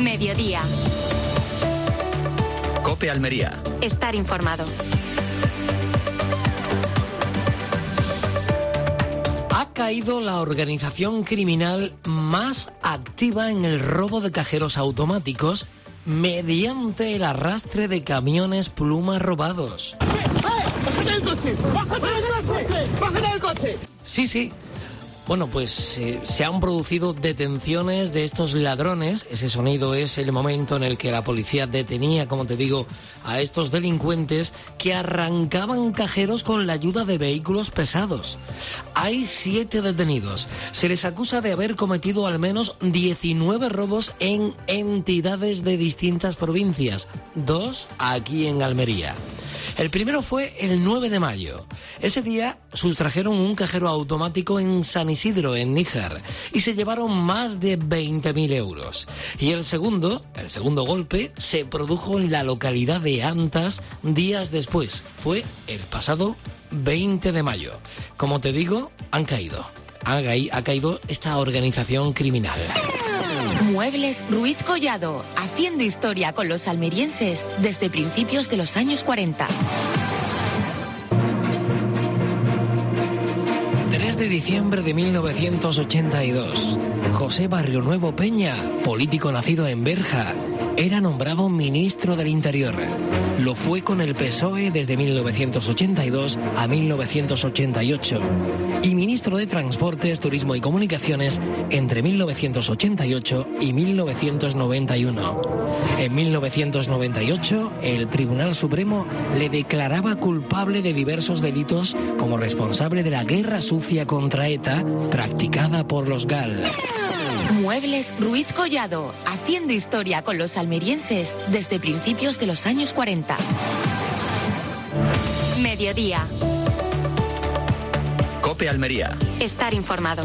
Mediodía. COPE Almería. Estar informado. Ha caído la organización criminal más activa en el robo de cajeros automáticos mediante el arrastre de camiones pluma robados. ¡Bájate del coche! ¡Bájate del coche! ¡Bájate del coche! Sí. Bueno, pues se han producido detenciones de estos ladrones. Ese sonido es el momento en el que la policía detenía, como te digo, a estos delincuentes que arrancaban cajeros con la ayuda de vehículos pesados. Hay 7 detenidos. Se les acusa de haber cometido al menos 19 robos en entidades de distintas provincias. 2 aquí en Almería. El primero fue el 9 de mayo. Ese día sustrajeron un cajero automático en San Isidro, en Níjar, y se llevaron más de 20.000 euros. Y el segundo golpe se produjo en la localidad de Antas días después. Fue el pasado 20 de mayo. Como te digo, ha caído esta organización criminal. Muebles Ruiz Collado, haciendo historia con los almerienses desde principios de los años 40. 3 de diciembre de 1982. José Barrionuevo Peña, político nacido en Berja, era nombrado ministro del Interior. Lo fue con el PSOE desde 1982 a 1988 y ministro de Transportes, Turismo y Comunicaciones entre 1988 y 1991. En 1998, el Tribunal Supremo le declaraba culpable de diversos delitos como responsable de la guerra sucia contra ETA practicada por los GAL. Muebles Ruiz Collado, haciendo historia con los almerienses desde principios de los años 40. Mediodía. COPE Almería. Estar informado.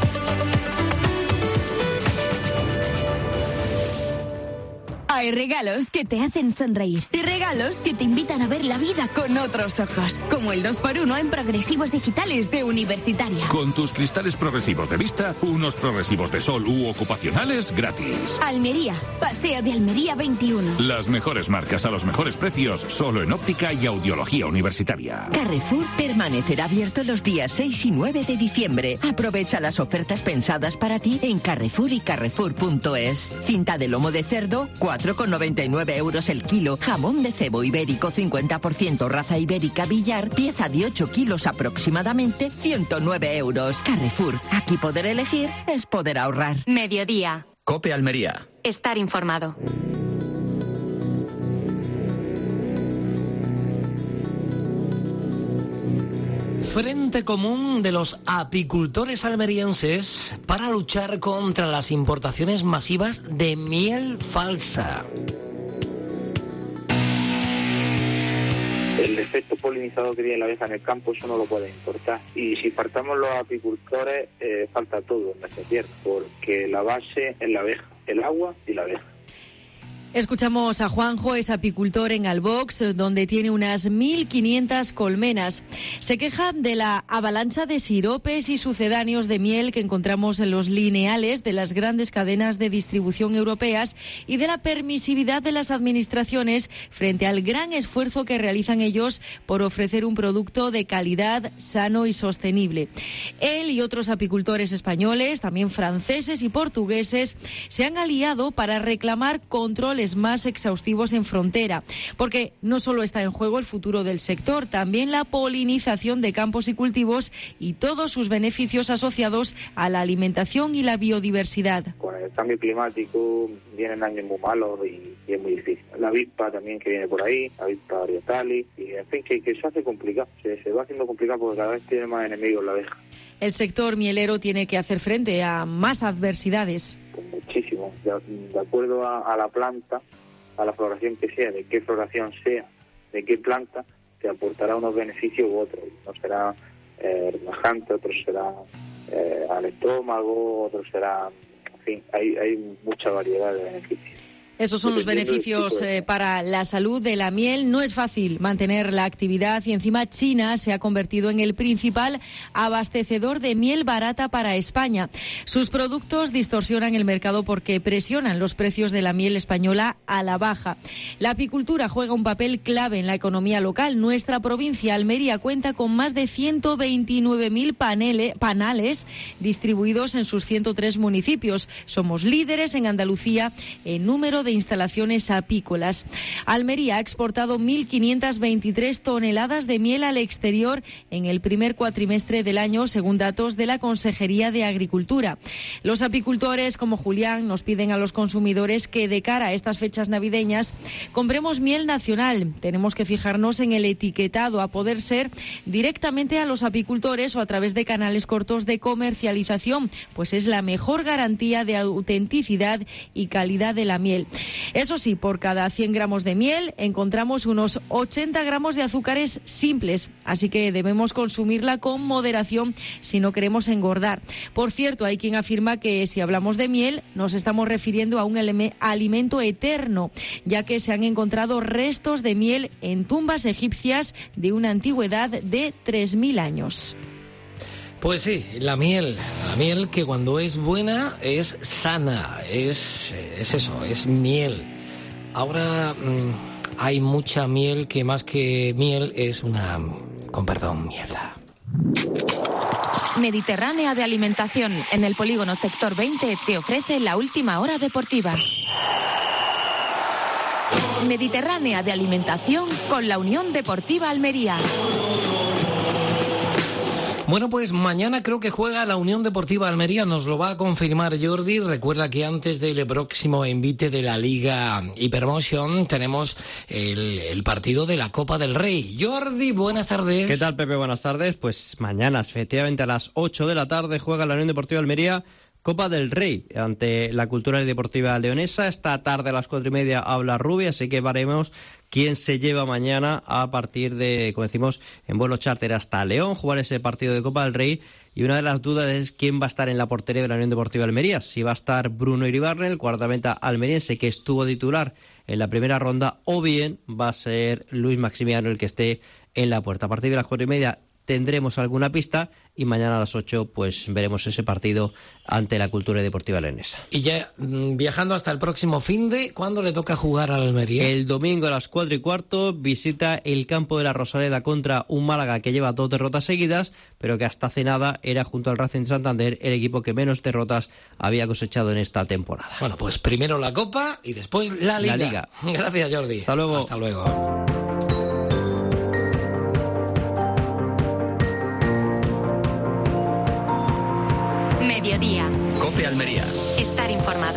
Hay regalos que te hacen sonreír y regalos que te invitan a ver la vida con otros ojos, como el 2x1 en progresivos digitales de Universitaria. Con tus cristales progresivos de vista, unos progresivos de sol u ocupacionales gratis. Almería, Paseo de Almería 21. Las mejores marcas a los mejores precios, solo en óptica y audiología universitaria. Carrefour permanecerá abierto los días 6 y 9 de diciembre. Aprovecha las ofertas pensadas para ti en Carrefour y Carrefour.es. Cinta de lomo de cerdo, 4,99 euros el kilo. Jamón de cebo ibérico 50% raza ibérica Villar, pieza de 8 kilos aproximadamente, 109 euros. Carrefour, aquí poder elegir es poder ahorrar. Mediodía. COPE Almería. Estar informado. Frente común de los apicultores almerienses para luchar contra las importaciones masivas de miel falsa. El efecto polinizador que tiene la abeja en el campo, eso no lo puede importar. Y si faltamos los apicultores, falta todo en esta tierra, porque la base es la abeja, el agua y la abeja. Escuchamos a Juanjo, es apicultor en Albox, donde tiene unas 1.500 colmenas. Se queja de la avalancha de siropes y sucedáneos de miel que encontramos en los lineales de las grandes cadenas de distribución europeas y de la permisividad de las administraciones frente al gran esfuerzo que realizan ellos por ofrecer un producto de calidad, sano y sostenible. Él y otros apicultores españoles, también franceses y portugueses, se han aliado para reclamar controles más exhaustivos en frontera, porque no solo está en juego el futuro del sector, también la polinización de campos y cultivos y todos sus beneficios asociados a la alimentación y la biodiversidad. Con el cambio climático vienen años muy malos y es muy difícil. La avispa también que viene por ahí, la avispa orientalis, y en fin, que se hace complicado, se va haciendo complicado porque cada vez tiene más enemigos la abeja. El sector mielero tiene que hacer frente a más adversidades. Pues muchísimo, de acuerdo a la planta, a la floración que sea, de qué floración sea, de qué planta, te aportará unos beneficios u otros. Uno será relajante, otro será al estómago, otro será... En fin, hay mucha variedad de beneficios. Esos son los beneficios para la salud de la miel. No es fácil mantener la actividad y encima China se ha convertido en el principal abastecedor de miel barata para España. Sus productos distorsionan el mercado porque presionan los precios de la miel española a la baja. La apicultura juega un papel clave en la economía local. Nuestra provincia, Almería, cuenta con más de 129.000 panales distribuidos en sus 103 municipios. Somos líderes en Andalucía en número de instalaciones apícolas. Almería ha exportado 1.523 toneladas de miel al exterior en el primer cuatrimestre del año, según datos de la Consejería de Agricultura. Los apicultores, como Julián, nos piden a los consumidores que de cara a estas fechas navideñas compremos miel nacional. Tenemos que fijarnos en el etiquetado, a poder ser directamente a los apicultores o a través de canales cortos de comercialización, pues es la mejor garantía de autenticidad y calidad de la miel. Eso sí, por cada 100 gramos de miel encontramos unos 80 gramos de azúcares simples, así que debemos consumirla con moderación si no queremos engordar. Por cierto, hay quien afirma que si hablamos de miel nos estamos refiriendo a un alimento eterno, ya que se han encontrado restos de miel en tumbas egipcias de una antigüedad de 3.000 años. Pues sí, la miel que cuando es buena es sana, es eso, es miel. Ahora hay mucha miel que más que miel es una, con perdón, mierda. Mediterránea de Alimentación, en el polígono Sector 20, te ofrece la última hora deportiva. Mediterránea de Alimentación con la Unión Deportiva Almería. Bueno, pues mañana creo que juega la Unión Deportiva Almería, nos lo va a confirmar Jordi. Recuerda que antes del próximo envite de la Liga Hypermotion tenemos el partido de la Copa del Rey. Jordi, buenas tardes. ¿Qué tal, Pepe? Buenas tardes. Pues mañana, efectivamente, a las 8 de la tarde juega la Unión Deportiva Almería Copa del Rey ante la Cultural y Deportiva Leonesa. Esta tarde a las 4:30 habla Rubi, así que veremos quién se lleva mañana a partir de, como decimos, en vuelo charter hasta León, jugar ese partido de Copa del Rey. Y una de las dudas es quién va a estar en la portería de la Unión Deportiva Almería. Si va a estar Bruno Iribarren, el guardameta almeriense que estuvo titular en la primera ronda, o bien va a ser Luis Maximiano el que esté en la puerta. A partir de las 4:30 tendremos alguna pista y mañana a las 8 pues veremos ese partido ante la Cultura y Deportiva Leonesa. Y ya viajando hasta el próximo finde, ¿cuándo le toca jugar al Almería? El domingo a las 4:15 visita el campo de la Rosaleda contra un Málaga que lleva 2 derrotas seguidas, pero que hasta hace nada era, junto al Racing Santander, el equipo que menos derrotas había cosechado en esta temporada. Bueno, pues primero la Copa y después la Liga. Gracias, Jordi. Hasta luego. Hasta luego. Mediodía. COPE Almería. Estar informado.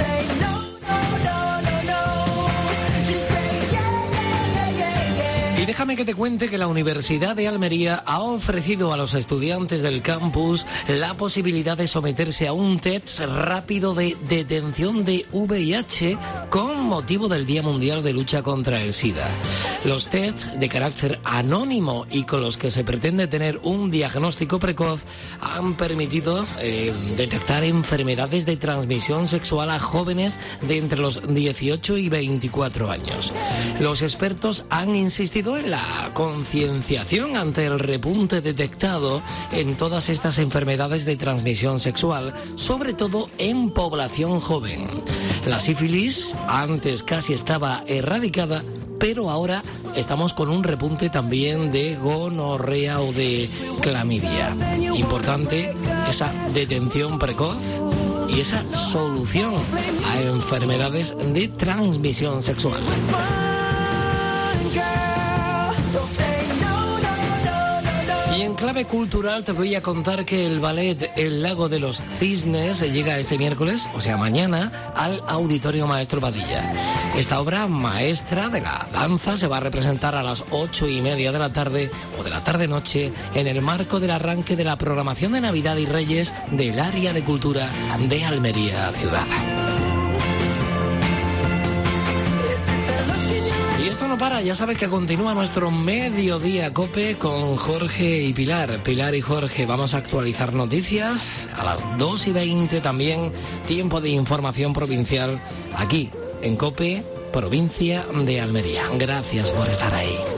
Y déjame que te cuente que la Universidad de Almería ha ofrecido a los estudiantes del campus la posibilidad de someterse a un test rápido de detención de VIH con motivo del Día Mundial de Lucha contra el SIDA. Los tests de carácter anónimo y con los que se pretende tener un diagnóstico precoz han permitido detectar enfermedades de transmisión sexual a jóvenes de entre los 18 y 24 años. Los expertos han insistido en la concienciación ante el repunte detectado en todas estas enfermedades de transmisión sexual, sobre todo en población joven. La sífilis antes casi estaba erradicada, pero ahora estamos con un repunte también de gonorrea o de clamidia. Importante esa detención precoz y esa solución a enfermedades de transmisión sexual. Y en clave cultural te voy a contar que el ballet El Lago de los Cisnes llega este miércoles, o sea mañana, al Auditorio Maestro Padilla. Esta obra maestra de la danza se va a representar a las 8:30 de la tarde o de la tarde-noche en el marco del arranque de la programación de Navidad y Reyes del Área de Cultura de Almería Ciudad. Y esto no para, ya sabes que continúa nuestro Mediodía COPE con Jorge y Pilar. Pilar y Jorge, vamos a actualizar noticias a las 2:20 también, tiempo de información provincial aquí en COPE, provincia de Almería. Gracias por estar ahí.